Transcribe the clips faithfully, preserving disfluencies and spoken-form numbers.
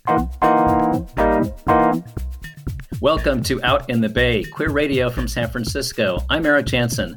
Welcome to Out in the Bay, queer radio from San Francisco. I'm Eric Jansen.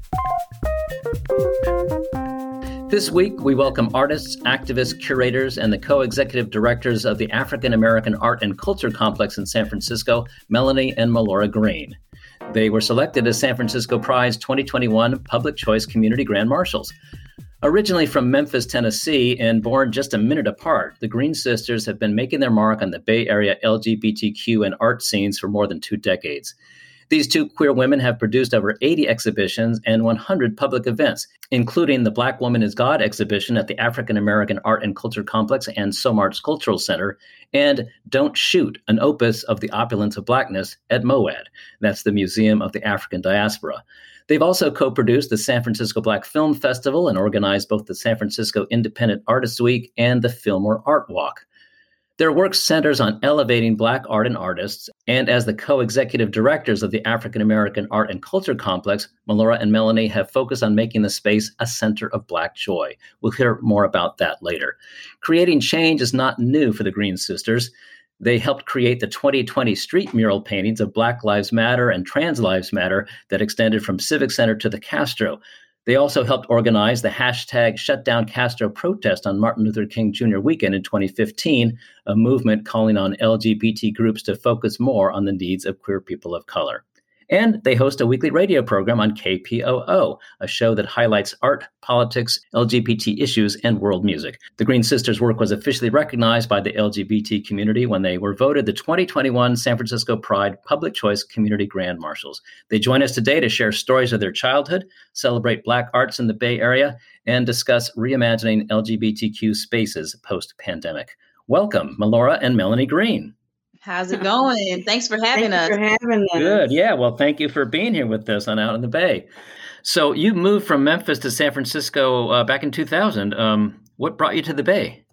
This week, we welcome artists, activists, curators, and the co-executive directors of the African American Art and Culture Complex in San Francisco, Melanie and Melora Green. They were selected as San Francisco Pride's twenty twenty-one Public Choice Community Grand Marshals. Originally from Memphis, Tennessee, and born just a minute apart, the Green Sisters have been making their mark on the Bay Area L G B T Q and art scenes for more than two decades. These two queer women have produced over eighty exhibitions and one hundred public events, including the Black Woman is God exhibition at the African American Art and Culture Complex and SOMART's Cultural Center, and Don't Shoot, an opus of the opulence of Blackness at MOAD. That's the Museum of the African Diaspora. They've also co-produced the San Francisco Black Film Festival and organized both the San Francisco Independent Artists Week and the Fillmore Art Walk. Their work centers on elevating Black art and artists, and as the co-executive directors of the African American Art and Culture Complex, Melora and Melanie have focused on making the space a center of Black joy. We'll hear more about that later. Creating change is not new for the Green Sisters. They helped create the twenty twenty street mural paintings of Black Lives Matter and Trans Lives Matter that extended from Civic Center to the Castro. They also helped organize the hashtag Shutdown Castro protest on Martin Luther King Junior weekend in twenty fifteen, a movement calling on L G B T groups to focus more on the needs of queer people of color. And they host a weekly radio program on K P O O, a show that highlights art, politics, L G B T issues, and world music. The Green Sisters' work was officially recognized by the L G B T community when they were voted the twenty twenty-one San Francisco Pride Public Choice Community Grand Marshals. They join us today to share stories of their childhood, celebrate Black arts in the Bay Area, and discuss reimagining L G B T Q spaces post-pandemic. Welcome, Melora and Melanie Green. How's it going? Thanks for having Thank us. you for having us. Good. Yeah. Well, thank you for being here with us on Out in the Bay. So you moved from Memphis to San Francisco uh, back in two thousand. Um, what brought you to the Bay?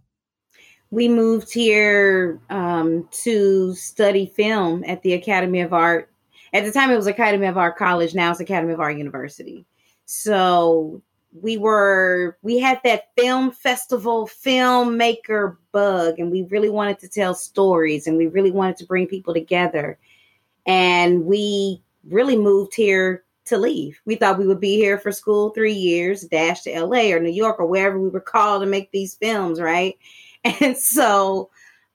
We moved here um, to study film at the Academy of Art. At the time, it was Academy of Art College. Now it's Academy of Art University. So we were, we had that film festival filmmaker bug, and we really wanted to tell stories, and we really wanted to bring people together. And we really moved here to leave. We thought we would be here for school three years, dash to L A or New York or wherever we were called to make these films, right? And so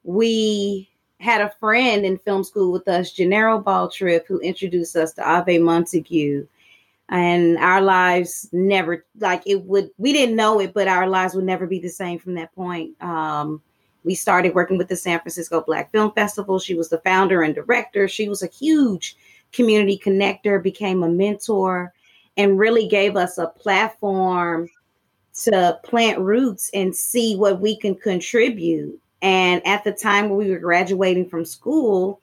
we had a friend in film school with us, Gennaro Baltrip, who introduced us to Ave Montague. And our lives never, like it would, we didn't know it, but our lives would never be the same from that point. Um, we started working with the San Francisco Black Film Festival. She was the founder and director. She was a huge community connector, became a mentor, and really gave us a platform to plant roots and see what we can contribute. And at the time when we were graduating from school,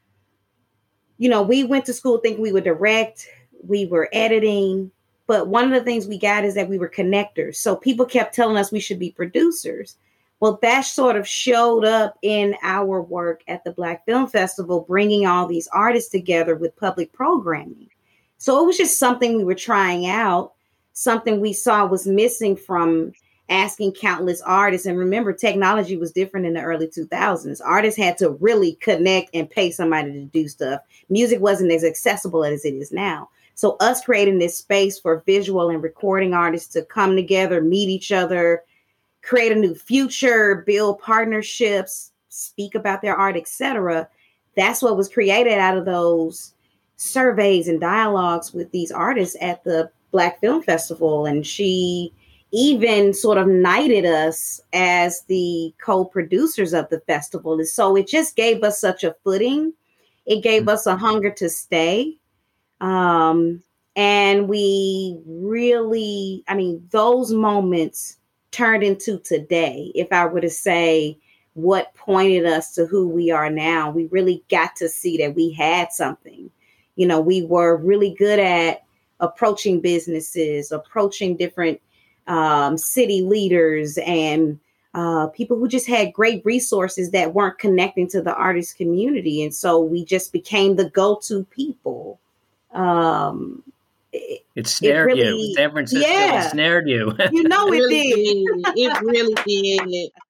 you know, we went to school thinking we would direct, we were editing, but one of the things we got is that we were connectors. So people kept telling us we should be producers. Well, that sort of showed up in our work at the Black Film Festival, bringing all these artists together with public programming. So it was just something we were trying out, something we saw was missing from asking countless artists. And remember, technology was different in the early two thousands. Artists had to really connect and pay somebody to do stuff. Music wasn't as accessible as it is now. So us creating this space for visual and recording artists to come together, meet each other, create a new future, build partnerships, speak about their art, et cetera. That's what was created out of those surveys and dialogues with these artists at the Black Film Festival. And she even sort of knighted us as the co-producers of the festival. And so it just gave us such a footing. It gave us a hunger to stay. Um, and we really, I mean, those moments turned into today. If I were to say what pointed us to who we are now, we really got to see that we had something. You know, we were really good at approaching businesses, approaching different um, city leaders and uh, people who just had great resources that weren't connecting to the artist community. And so we just became the go-to people. Um, it, it snared it really, you. San Francisco yeah. snared you. You know it, it really did. did. It really did.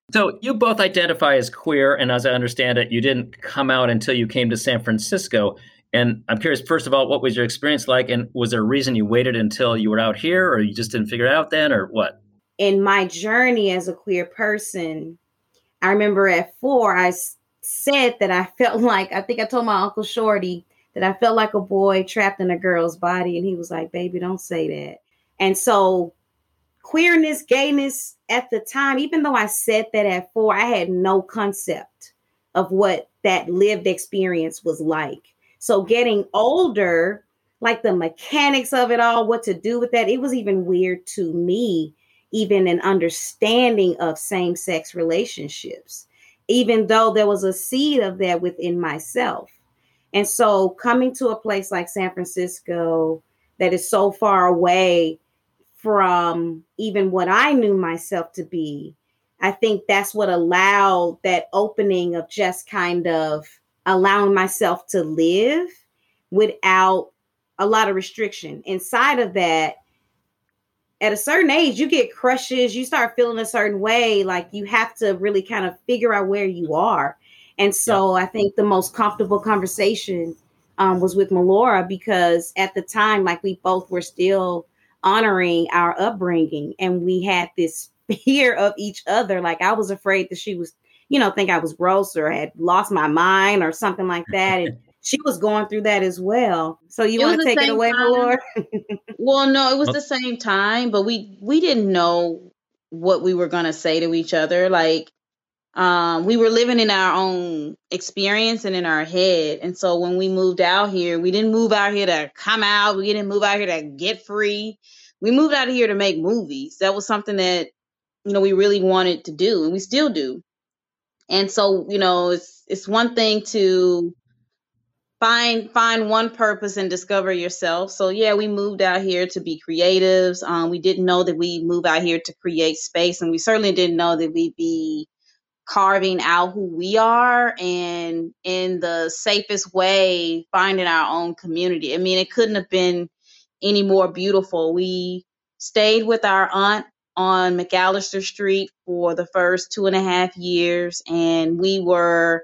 So you both identify as queer, and as I understand it, you didn't come out until you came to San Francisco. And I'm curious, first of all, what was your experience like? And was there a reason you waited until you were out here, or you just didn't figure it out then, or what? In my journey as a queer person, I remember at four, I s- said that I felt like, I think I told my Uncle Shorty that I felt like a boy trapped in a girl's body. And he was like, baby, don't say that. And so queerness, gayness at the time, even though I said that at four, I had no concept of what that lived experience was like. So getting older, like the mechanics of it all, what to do with that, it was even weird to me, even an understanding of same-sex relationships, even though there was a seed of that within myself. And so coming to a place like San Francisco that is so far away from even what I knew myself to be, I think that's what allowed that opening of just kind of allowing myself to live without a lot of restriction. Inside of that, at a certain age, you get crushes, you start feeling a certain way, like you have to really kind of figure out where you are. And so yeah. I think the most comfortable conversation um, was with Melora, because at the time, like we both were still honoring our upbringing, and we had this fear of each other. Like I was afraid that she was, you know, think I was gross or had lost my mind or something like that. And she was going through that as well. So you want to take it away, Melora? Well, no, it was the same time, but we we didn't know what we were going to say to each other. Like, um, we were living in our own experience and in our head. And so when we moved out here, we didn't move out here to come out. We didn't move out here to get free. We moved out here to make movies. That was something that, you know, we really wanted to do, and we still do. And so, you know, it's it's one thing to find find one purpose and discover yourself. So yeah, we moved out here to be creatives. Um, we didn't know that we'd move out here to create space, and we certainly didn't know that we'd be carving out who we are and in the safest way finding our own community. I mean, it couldn't have been any more beautiful. We stayed with our aunt on McAllister Street for the first two and a half years, and we were,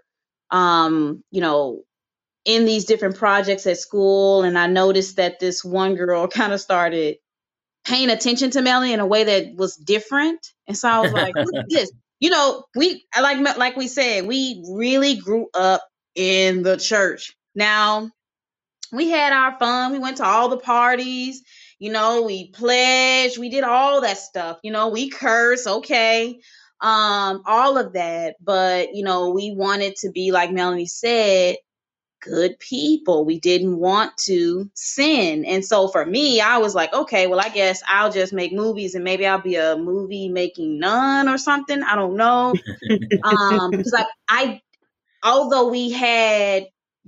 um, you know, in these different projects at school. And I noticed that this one girl kind of started paying attention to Melanie in a way that was different. And so I was like, what's this? You know, we, like, like we said, we really grew up in the church. Now, we had our fun. We went to all the parties, you know, we pledged, we did all that stuff, you know, we curse, okay, um, all of that. But, you know, we wanted to be, like Melanie said, good people. We didn't want to sin. And so for me, I was like, okay, well, I guess I'll just make movies, and maybe I'll be a movie making nun or something. I don't know. um, because I, I, although we had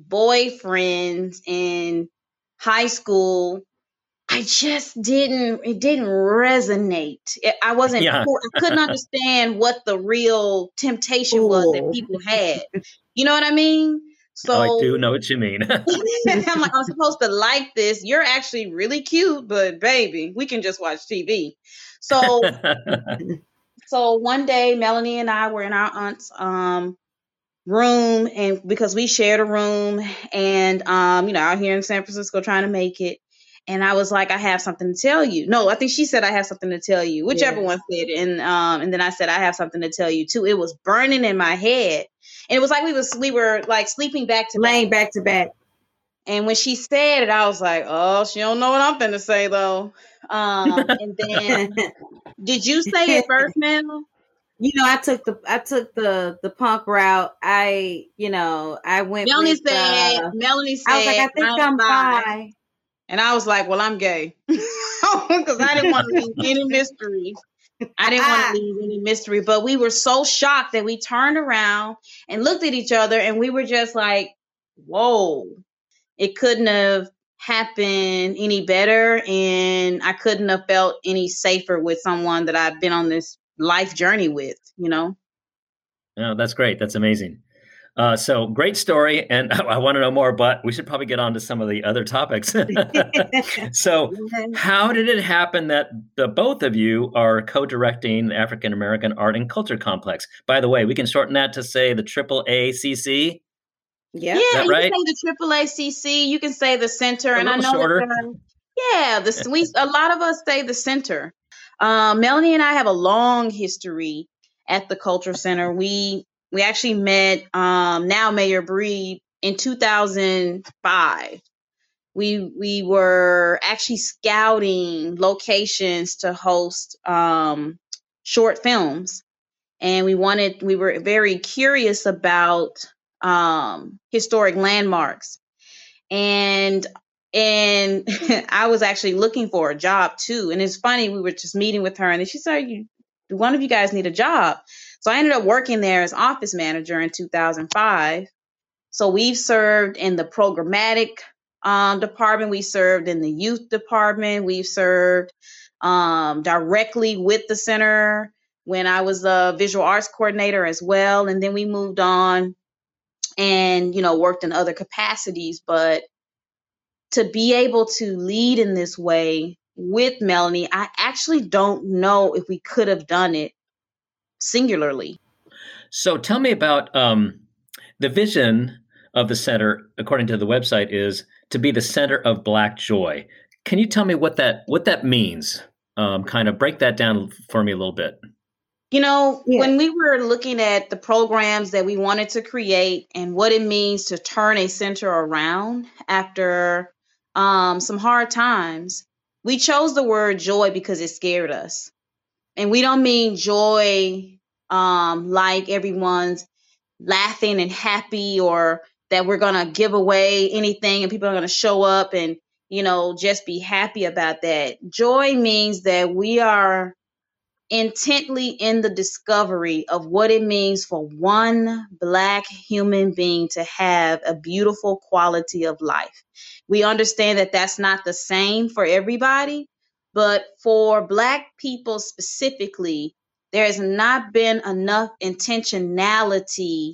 boyfriends in high school, I just didn't, it didn't resonate. It, I wasn't, yeah. I couldn't understand what the real temptation Ooh. was that people had. You know what I mean? So oh, I do know what you mean. I'm like, I'm supposed to like this. You're actually really cute, but baby, we can just watch T V. So, so one day, Melanie and I were in our aunt's um, room, and because we shared a room, and um, you know, out here in San Francisco trying to make it. And I was like, I have something to tell you. No, I think she said I have something to tell you, whichever yeah. one said. And um, and then I said, I have something to tell you too. It was burning in my head. And it was like we was we were like sleeping back to laying back. back to back. And when she said it, I was like, oh, she don't know what I'm finna say though. Um, and then did you say it first, Mel? You know, I took the I took the the punk route. I, you know, I went. Melanie with, said. Uh, Melanie said. I was like, I think I'm bi. And I was like, well, I'm gay, because I didn't want to leave any mystery. I didn't want to leave any mystery, but we were so shocked that we turned around and looked at each other, and we were just like, whoa, it couldn't have happened any better. And I couldn't have felt any safer with someone that I've been on this life journey with, you know? Oh, that's great. That's amazing. Uh, so great story, and I, I want to know more, but we should probably get on to some of the other topics. So how did it happen that the both of you are co-directing the African American Art and Culture Complex? By the way, we can shorten that to say the triple A C C. Yeah, yeah, you right? can say the triple A C C. You can say the center, a and I know shorter. That, yeah, the we a lot of us say the center. Um, Melanie and I have a long history at the Culture Center. We we actually met um, now Mayor Breed in two thousand five. We we were actually scouting locations to host um, short films, and we wanted we were very curious about um, historic landmarks, and and I was actually looking for a job too. And it's funny, we were just meeting with her, and then she said, "You, one of you guys need a job." So I ended up working there as office manager in two thousand five. So we've served in the programmatic um, department. We served in the youth department. We've served um, directly with the center when I was a visual arts coordinator as well. And then we moved on and, you know, worked in other capacities. But to be able to lead in this way with Melanie, I actually don't know if we could have done it singularly. So tell me about um, the vision of the center, according to the website, is to be the center of Black joy. Can you tell me what that what that means? Um, kind of break that down for me a little bit. You know, yeah. When we were looking at the programs that we wanted to create and what it means to turn a center around after um, some hard times, we chose the word joy because it scared us. And we don't mean joy um, like everyone's laughing and happy, or that we're going to give away anything and people are going to show up and, you know, just be happy about that. Joy means that we are intently in the discovery of what it means for one Black human being to have a beautiful quality of life. We understand that that's not the same for everybody, but for Black people specifically, there has not been enough intentionality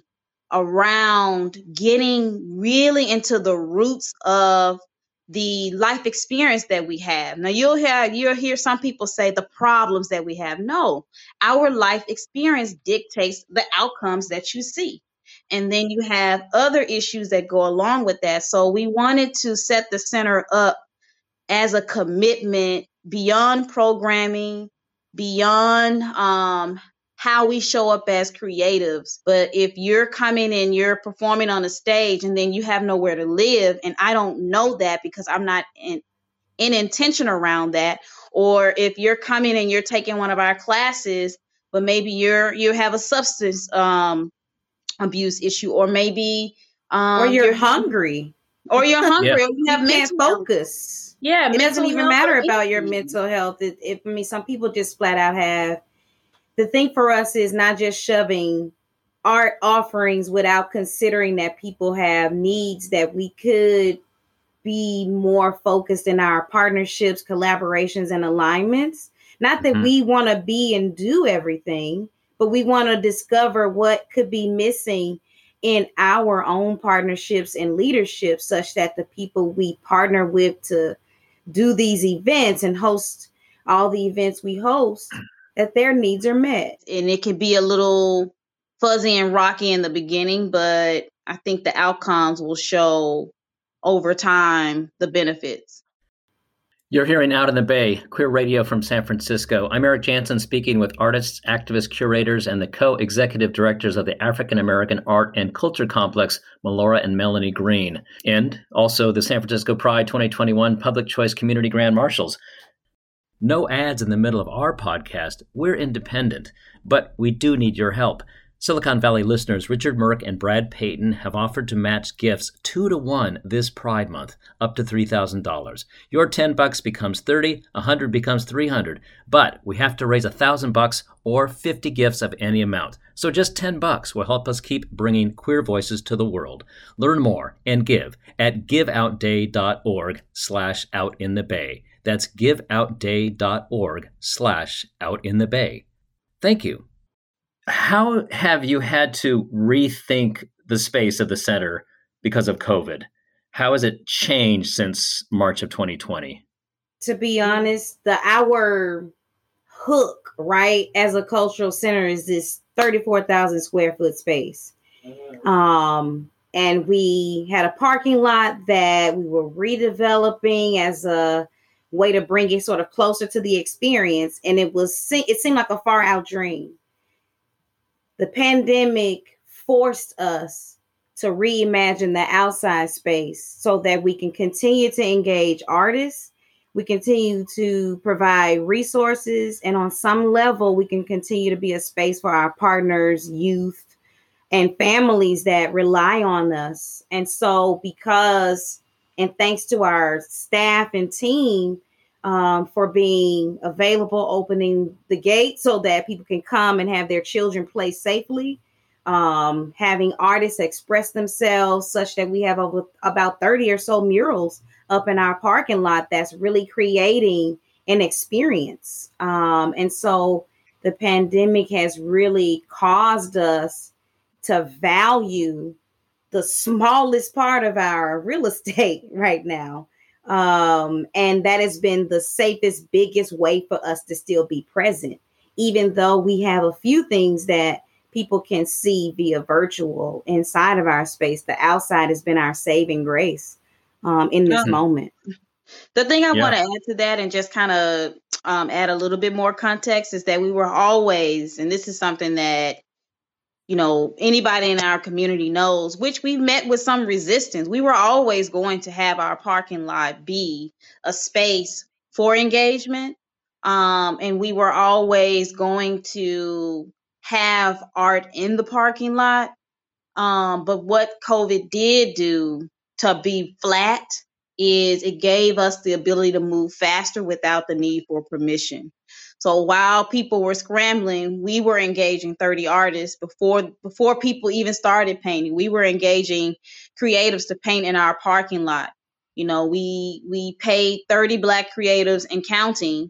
around getting really into the roots of the life experience that we have. Now you'll hear, you'll hear some people say the problems that we have. No, our life experience dictates the outcomes that you see. And then you have other issues that go along with that. So we wanted to set the center up as a commitment beyond programming, beyond um, how we show up as creatives. But if you're coming and you're performing on a stage and then you have nowhere to live, and I don't know that because I'm not in, in intention around that, or if you're coming and you're taking one of our classes, but maybe you're you have a substance um, abuse issue, or maybe um, or you're, you're hungry, or you're hungry, yeah. or you have you mental can't focus. Yeah, it doesn't even matter about your mental health. It, it, I mean, some people just flat out have. The thing for us is not just shoving art offerings without considering that people have needs, that we could be more focused in our partnerships, collaborations, and alignments. Not that mm-hmm. we want to be and do everything, but we want to discover what could be missing in our own partnerships and leadership, such that the people we partner with to do these events and host all the events we host, that their needs are met. And it can be a little fuzzy and rocky in the beginning, but I think the outcomes will show over time the benefits. You're hearing Out in the Bay, Queer Radio from San Francisco. I'm Eric Jansen, speaking with artists, activists, curators, and the co-executive directors of the African American Art and Culture Complex, Melora and Melanie Green, and also the San Francisco Pride twenty twenty-one Public Choice Community Grand Marshals. No ads in the middle of our podcast. We're independent, but we do need your help. Silicon Valley listeners Richard Merck and Brad Payton have offered to match gifts two to one this Pride Month, up to three thousand dollars. Your ten bucks becomes thirty, a hundred becomes three hundred, but we have to raise a thousand bucks or fifty gifts of any amount. So just ten bucks will help us keep bringing queer voices to the world. Learn more and give at giveoutday.org slash out in the bay. That's giveoutday.org slash out in the bay. Thank you. How have you had to rethink the space of the center because of COVID? How has it changed since March of twenty twenty? To be honest, the our hook, right, as a cultural center is this thirty-four thousand square foot space. Um, and we had a parking lot that we were redeveloping as a way to bring it sort of closer to the experience. And it was, it seemed like a far out dream. The pandemic forced us to reimagine the outside space so that we can continue to engage artists. We continue to provide resources, and on some level, we can continue to be a space for our partners, youth, and families that rely on us. And so because, and thanks to our staff and team um, for being available, opening the gate so that people can come and have their children play safely, um, having artists express themselves such that we have over, about thirty or so murals up in our parking lot that's really creating an experience. Um, and so the pandemic has really caused us to value the smallest part of our real estate right now. Um, and that has been the safest, biggest way for us to still be present, even though we have a few things that people can see via virtual inside of our space. The outside has been our saving grace um, in this Um, moment. The thing I Yeah. want to add to that and just kind of um, add a little bit more context is that we were always, and this is something that, you know, anybody in our community knows, which we met with some resistance. We were always going to have our parking lot be a space for engagement. Um, and we were always going to have art in the parking lot. Um, but what COVID did do to be flat is it gave us the ability to move faster without the need for permission. So while people were scrambling, we were engaging thirty artists before before people even started painting. We were engaging creatives to paint in our parking lot. You know, we we paid thirty Black creatives and counting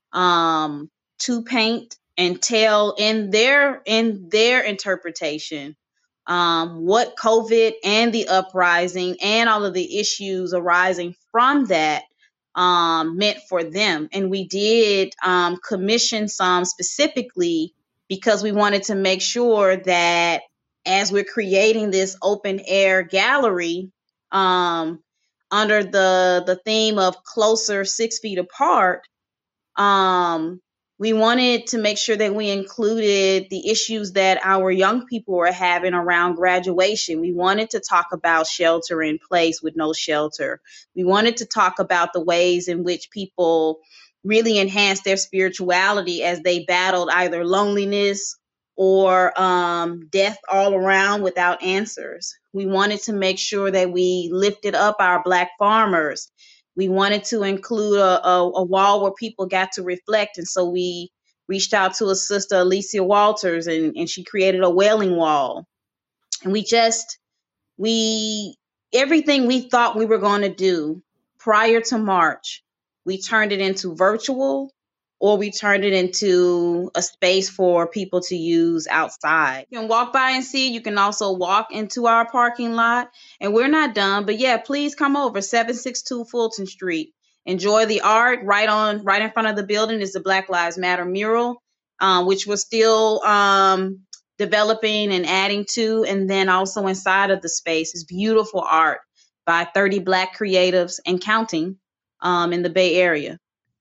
um, to paint and tell in their in their interpretation um, what COVID and the uprising and all of the issues arising from that um, meant for them. And we did um, commission some specifically because we wanted to make sure that as we're creating this open air gallery um, under the the theme of closer six feet apart, um, we wanted to make sure that we included the issues that our young people were having around graduation. We wanted to talk about shelter in place with no shelter. We wanted to talk about the ways in which people really enhanced their spirituality as they battled either loneliness or um, death all around without answers. We wanted to make sure that we lifted up our Black farmers. We wanted to include a, a, a wall where people got to reflect. And so we reached out to a sister, Alicia Walters, and, and she created a wailing wall. And we just, we, everything we thought we were going to do prior to March, we turned it into virtual, or we turned it into a space for people to use outside. You can walk by and see. You can also walk into our parking lot. And we're not done, but yeah, please come over, seven sixty-two Fulton Street. Enjoy the art. Right on, right in front of the building is the Black Lives Matter mural, uh, which we're still um, developing and adding to. And then also inside of the space is beautiful art by thirty Black creatives and counting um, in the Bay Area.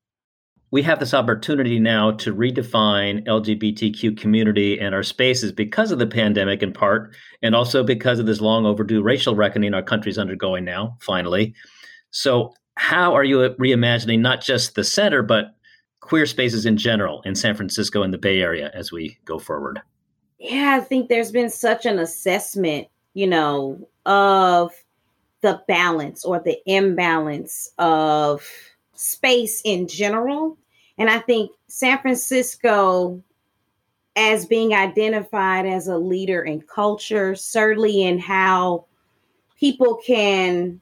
We have this opportunity now to redefine L G B T Q community and our spaces because of the pandemic in part, and also because of this long overdue racial reckoning our country's undergoing now, finally. So how are you reimagining not just the center, but queer spaces in general in San Francisco and the Bay Area as we go forward? Yeah, I think there's been such an assessment, you know, of the balance or the imbalance of space in general. And I think San Francisco, as being identified as a leader in culture, certainly in how people can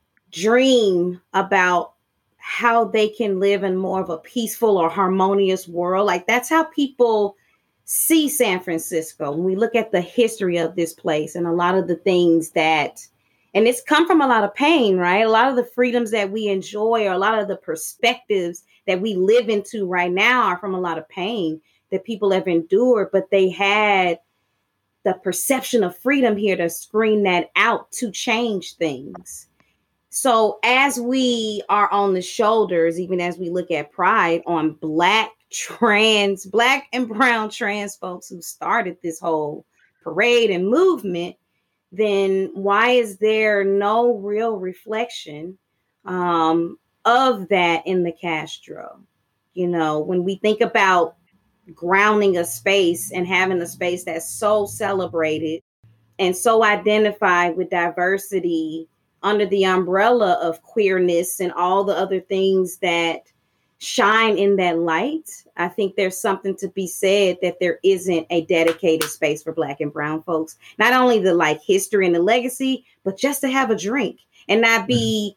dream about how they can live in more of a peaceful or harmonious world. Like that's how people see San Francisco, when we look at the history of this place and a lot of the things that, and it's come from a lot of pain, right? A lot of the freedoms that we enjoy or a lot of the perspectives that we live into right now are from a lot of pain that people have endured, but they had the perception of freedom here to screen that out to change things. So as we are on the shoulders, even as we look at Pride on Black trans, Black and brown trans folks who started this whole parade and movement, then why is there no real reflection um, of that in the Castro? You know, when we think about grounding a space and having a space that's so celebrated and so identified with diversity under the umbrella of queerness and all the other things that shine in that light, I think there's something to be said that there isn't a dedicated space for Black and brown folks. Not only the like history and the legacy, but just to have a drink and not be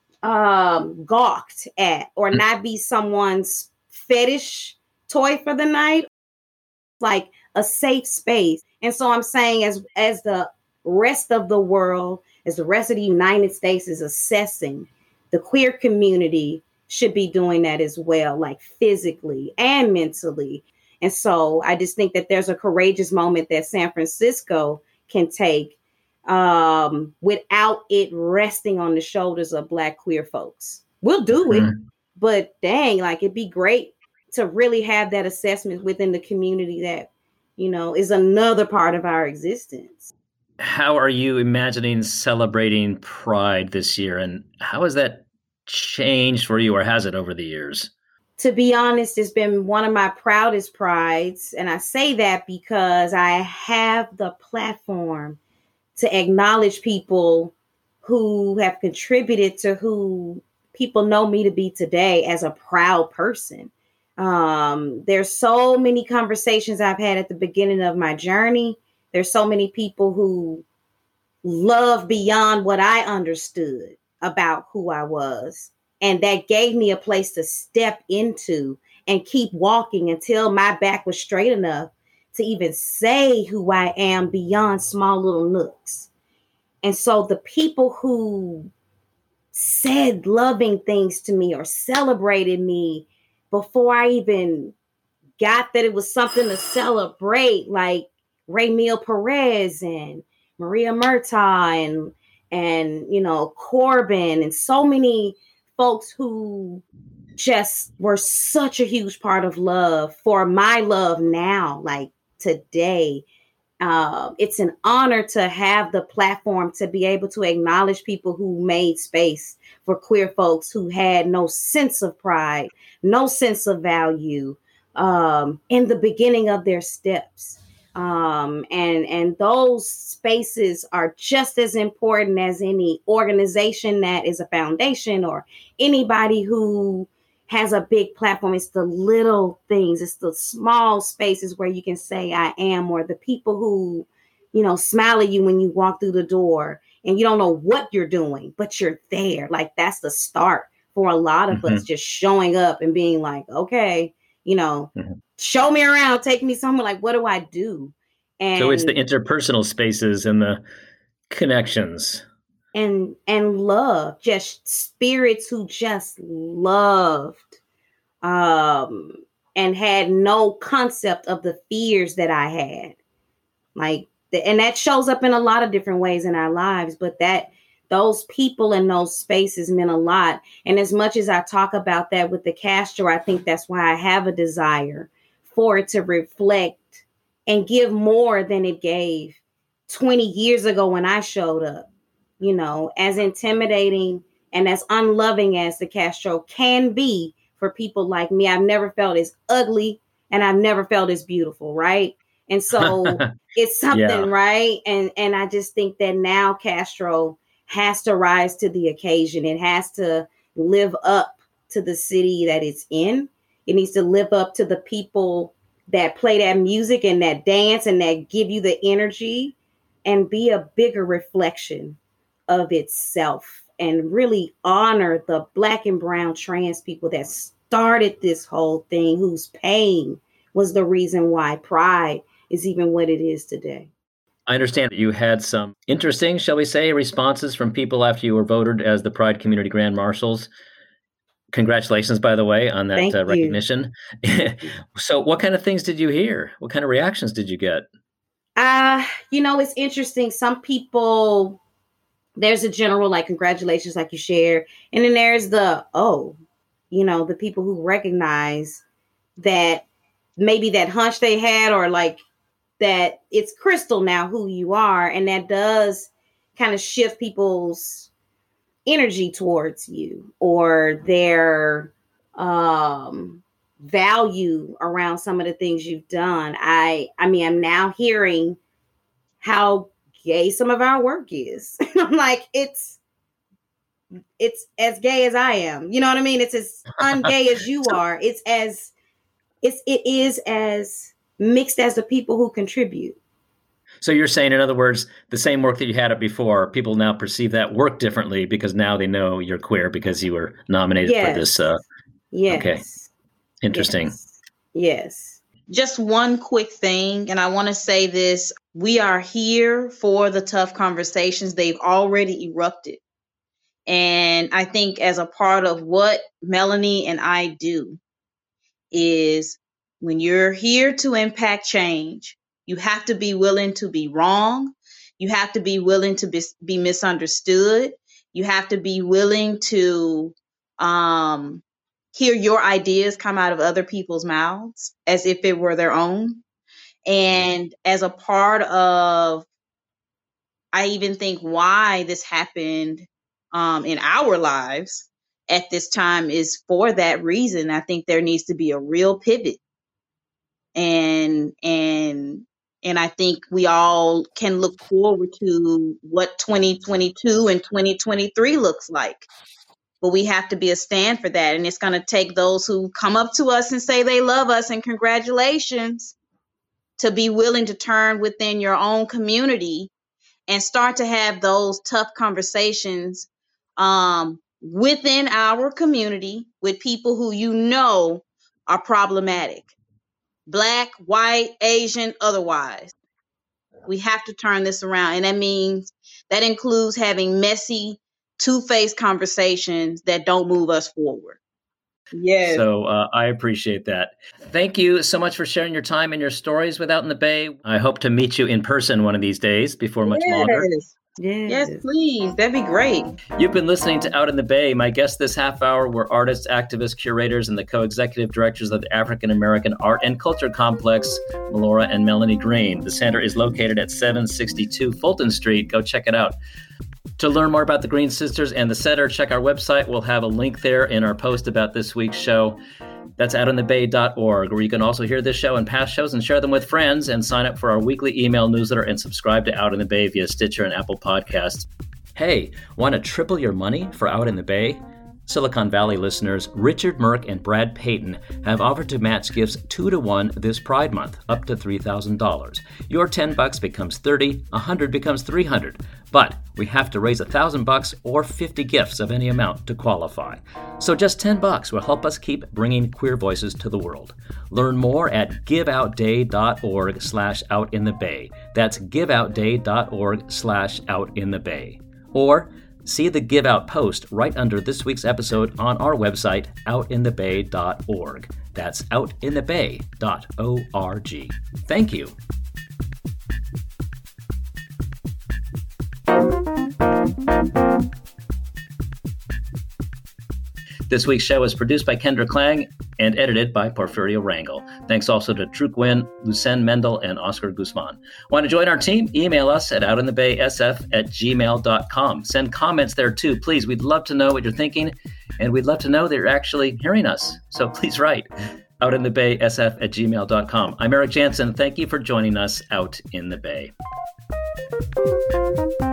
um, gawked at or not be someone's fetish toy for the night, like a safe space. And so I'm saying as as the rest of the world, as the rest of the United States is assessing, the queer community should be doing that as well, like physically and mentally. And so I just think that there's a courageous moment that San Francisco can take um, without it resting on the shoulders of Black queer folks. We'll do it, mm-hmm. but dang, like it'd be great to really have that assessment within the community that, you know, is another part of our existence. How are you imagining celebrating Pride this year? And how has that changed for you, or has it over the years? To be honest, it's been one of my proudest prides. And I say that because I have the platform to acknowledge people who have contributed to who people know me to be today as a proud person. Um, there's so many conversations I've had at the beginning of my journey. There's so many people who love beyond what I understood about who I was. And that gave me a place to step into and keep walking until my back was straight enough to even say who I am beyond small little nooks. And so the people who said loving things to me or celebrated me before I even got that it was something to celebrate, like Raymil Perez and Maria Murtaugh and, and, you know, Corbin and so many folks who just were such a huge part of love for my love now, like today. Uh, it's an honor to have the platform to be able to acknowledge people who made space for queer folks who had no sense of pride, no sense of value um, in the beginning of their steps. Um, and, and those spaces are just as important as any organization that is a foundation or anybody who has a big platform. It's the little things. It's the small spaces where you can say I am, or the people who, you know, smile at you when you walk through the door and you don't know what you're doing, but you're there. Like that's the start for a lot of mm-hmm. us, just showing up and being like, okay, you know, mm-hmm. show me around, take me somewhere. Like, what do I do? And so it's the interpersonal spaces and the connections. And and love, just spirits who just loved um, and had no concept of the fears that I had. Like, the, and that shows up in a lot of different ways in our lives. But that those people in those spaces meant a lot. And as much as I talk about that with the Castro, I think that's why I have a desire for it to reflect and give more than it gave twenty years ago when I showed up. You know, as intimidating and as unloving as the Castro can be for people like me, I've never felt as ugly and I've never felt as beautiful, right? And so it's something, yeah. right? And and I just think that now Castro has to rise to the occasion. It has to live up to the city that it's in. It needs to live up to the people that play that music and that dance and that give you the energy, and be a bigger reflection of itself, and really honor the Black and brown trans people that started this whole thing, whose pain was the reason why Pride is even what it is today. I understand that you had some interesting, shall we say, responses from people after you were voted as the Pride Community Grand Marshals. Congratulations, by the way, on that uh, recognition. So what kind of things did you hear? What kind of reactions did you get? Uh, you know, it's interesting. Some people, there's a general, like, congratulations, like you share. And then there's the, oh, you know, the people who recognize that maybe that hunch they had, or like that it's crystal now who you are. And that does kind of shift people's energy towards you, or their um, value around some of the things you've done. I, I mean, I'm now hearing how gay some of our work is. I'm like, it's, it's as gay as I am. You know what I mean? It's as ungay as you are. It's as, it's, it is as mixed as the people who contribute. So you're saying, in other words, the same work that you had it before, people now perceive that work differently because now they know you're queer because you were nominated yes. for this. Uh, yes. Okay. Interesting. Yes. yes. Just one quick thing, and I want to say this. We are here for the tough conversations. They've already erupted. And I think as a part of what Melanie and I do is, when you're here to impact change, you have to be willing to be wrong. You have to be willing to be, be misunderstood. You have to be willing to um, hear your ideas come out of other people's mouths as if it were their own. And as a part of, I even think why this happened um, in our lives at this time is for that reason. I think there needs to be a real pivot. And, and, And I think we all can look forward to what twenty twenty-two and twenty twenty-three looks like. But we have to be a stand for that. And it's going to take those who come up to us and say they love us and congratulations to be willing to turn within your own community and start to have those tough conversations um, within our community with people who you know are problematic. Black, white, Asian, otherwise. We have to turn this around. And that means that includes having messy, two-faced conversations that don't move us forward. Yes. So uh, I appreciate that. Thank you so much for sharing your time and your stories with Out in the Bay. I hope to meet you in person one of these days before much yes. longer. Yes. yes, please. That'd be great. You've been listening to Out in the Bay. My guests this half hour were artists, activists, curators, and the co-executive directors of the African American Art and Culture Complex, Melora and Melanie Green. The center is located at seven sixty-two Fulton Street. Go check it out. To learn more about the Green Sisters and the center, check our website. We'll have a link there in our post about this week's show. That's out in the bay dot org, where you can also hear this show and past shows and share them with friends, and sign up for our weekly email newsletter and subscribe to Out in the Bay via Stitcher and Apple Podcasts. Hey, want to triple your money for Out in the Bay? Silicon Valley listeners Richard Merck and Brad Payton have offered to match gifts two to one this Pride Month, up to three thousand dollars. Your ten bucks becomes thirty, a hundred becomes three hundred. But we have to raise a thousand bucks or fifty gifts of any amount to qualify. So just ten bucks will help us keep bringing queer voices to the world. Learn more at giveoutday dot org slash out in the bay. That's giveoutday dot org slash out in the bay. Or see the Give Out post right under this week's episode on our website, out in the bay dot org. That's out in the bay dot org. Thank you. This week's show is produced by Kendra Klang and edited by Porfirio Rangel. Thanks also to Drew Gwynn, Lucen Mendel, and Oscar Guzman. Want to join our team? Email us at outinthebaysf at gmail dot com. Send comments there too, please. We'd love to know what you're thinking, and we'd love to know that you're actually hearing us. So please write outinthebaysf at gmail dot com. I'm Eric Jansen. Thank you for joining us out in the Bay.